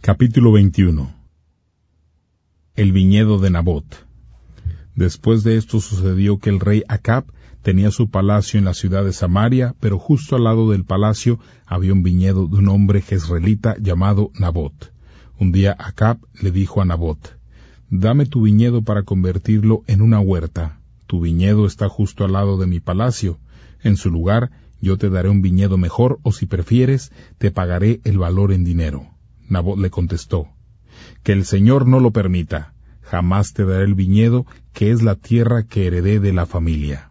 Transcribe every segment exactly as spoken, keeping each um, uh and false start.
Capítulo veintiuno. El viñedo de Nabot. Después de esto sucedió que el rey Acab tenía su palacio en la ciudad de Samaria, pero justo al lado del palacio había un viñedo de un hombre jezreelita llamado Nabot. Un día Acab le dijo a Nabot: «Dame tu viñedo para convertirlo en una huerta. Tu viñedo está justo al lado de mi palacio. En su lugar yo te daré un viñedo mejor, o si prefieres, te pagaré el valor en dinero». Nabot le contestó: «Que el Señor no lo permita. Jamás te daré el viñedo, que es la tierra que heredé de la familia».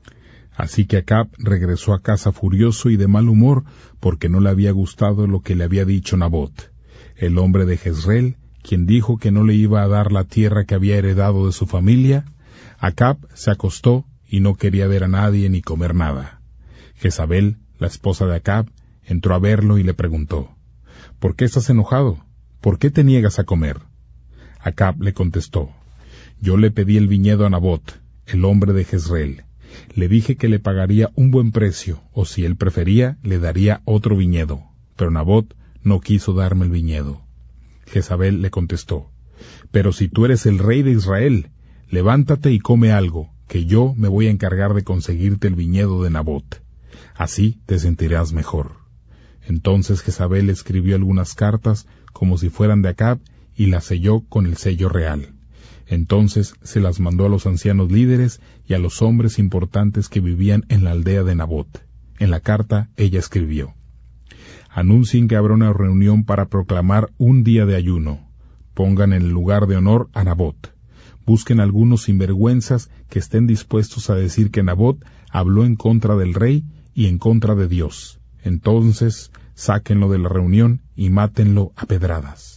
Así que Acab regresó a casa furioso y de mal humor, porque no le había gustado lo que le había dicho Nabot, el hombre de Jezreel, quien dijo que no le iba a dar la tierra que había heredado de su familia. Acab se acostó y no quería ver a nadie ni comer nada. Jezabel, la esposa de Acab, entró a verlo y le preguntó: «¿Por qué estás enojado? ¿Por qué te niegas a comer?» Acab le contestó: «Yo le pedí el viñedo a Nabot, el hombre de Jezreel. Le dije que le pagaría un buen precio, o si él prefería, le daría otro viñedo. Pero Nabot no quiso darme el viñedo». Jezabel le contestó: «Pero si tú eres el rey de Israel, levántate y come algo, que yo me voy a encargar de conseguirte el viñedo de Nabot. Así te sentirás mejor». Entonces Jezabel escribió algunas cartas como si fueran de Acab y las selló con el sello real. Entonces se las mandó a los ancianos líderes y a los hombres importantes que vivían en la aldea de Nabot. En la carta ella escribió: «Anuncien que habrá una reunión para proclamar un día de ayuno. Pongan en el lugar de honor a Nabot. Busquen algunos sinvergüenzas que estén dispuestos a decir que Nabot habló en contra del rey y en contra de Dios. Entonces sáquenlo de la reunión y mátenlo a pedradas».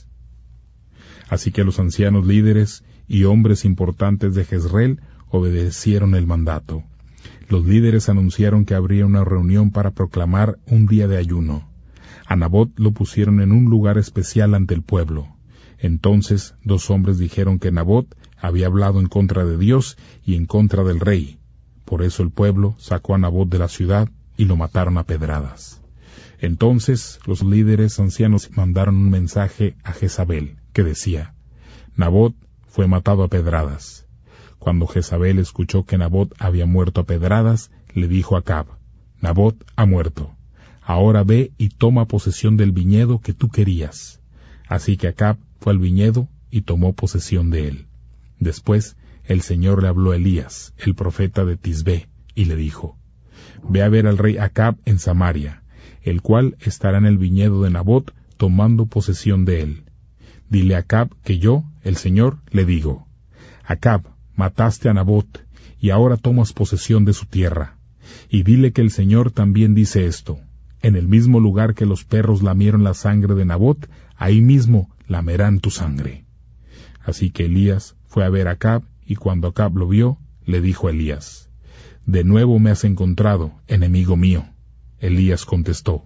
Así que los ancianos líderes y hombres importantes de Jezreel obedecieron el mandato. Los líderes anunciaron que habría una reunión para proclamar un día de ayuno. A Nabot lo pusieron en un lugar especial ante el pueblo. Entonces dos hombres dijeron que Nabot había hablado en contra de Dios y en contra del rey. Por eso el pueblo sacó a Nabot de la ciudad y lo mataron a pedradas. Entonces los líderes ancianos mandaron un mensaje a Jezabel, que decía: «Nabot fue matado a pedradas». Cuando Jezabel escuchó que Nabot había muerto a pedradas, le dijo a Acab: «Nabot ha muerto. Ahora ve y toma posesión del viñedo que tú querías». Así que Acab fue al viñedo y tomó posesión de él. Después el Señor le habló a Elías, el profeta de Tisbé, y le dijo: «Ve a ver al rey Acab en Samaria, el cual estará en el viñedo de Nabot tomando posesión de él. Dile a Acab que yo, el Señor, le digo: Acab, mataste a Nabot, y ahora tomas posesión de su tierra. Y dile que el Señor también dice esto: en el mismo lugar que los perros lamieron la sangre de Nabot, ahí mismo lamerán tu sangre». Así que Elías fue a ver a Acab, y cuando Acab lo vio, le dijo a Elías: «De nuevo me has encontrado, enemigo mío». Elías contestó: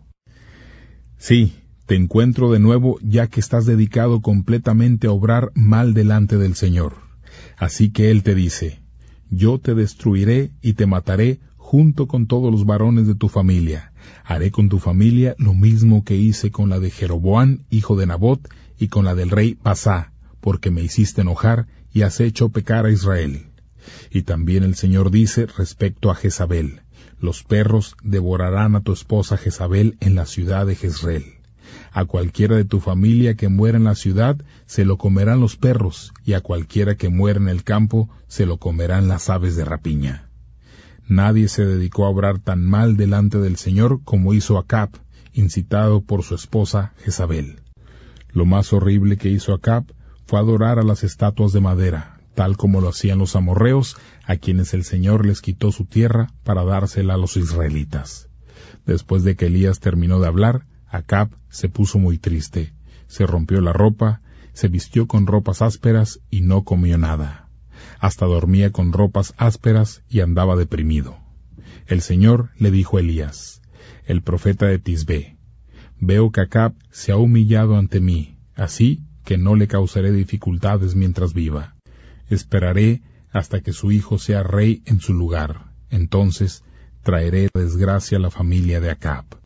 «Sí, te encuentro de nuevo, ya que estás dedicado completamente a obrar mal delante del Señor. Así que Él te dice: yo te destruiré y te mataré junto con todos los varones de tu familia. Haré con tu familia lo mismo que hice con la de Jeroboam, hijo de Nabot, y con la del rey Basá, porque me hiciste enojar y has hecho pecar a Israel». Y también el Señor dice respecto a Jezabel: «Los perros devorarán a tu esposa Jezabel en la ciudad de Jezreel. A cualquiera de tu familia que muera en la ciudad, se lo comerán los perros, y a cualquiera que muera en el campo, se lo comerán las aves de rapiña». Nadie se dedicó a obrar tan mal delante del Señor como hizo Acab, incitado por su esposa Jezabel. Lo más horrible que hizo Acab fue adorar a las estatuas de madera, tal como lo hacían los amorreos, a quienes el Señor les quitó su tierra para dársela a los israelitas. Después de que Elías terminó de hablar, Acab se puso muy triste, se rompió la ropa, se vistió con ropas ásperas y no comió nada. Hasta dormía con ropas ásperas y andaba deprimido. El Señor le dijo a Elías, el profeta de Tisbé: «Veo que Acab se ha humillado ante mí, así que no le causaré dificultades mientras viva. Esperaré hasta que su hijo sea rey en su lugar. Entonces traeré desgracia a la familia de Acab».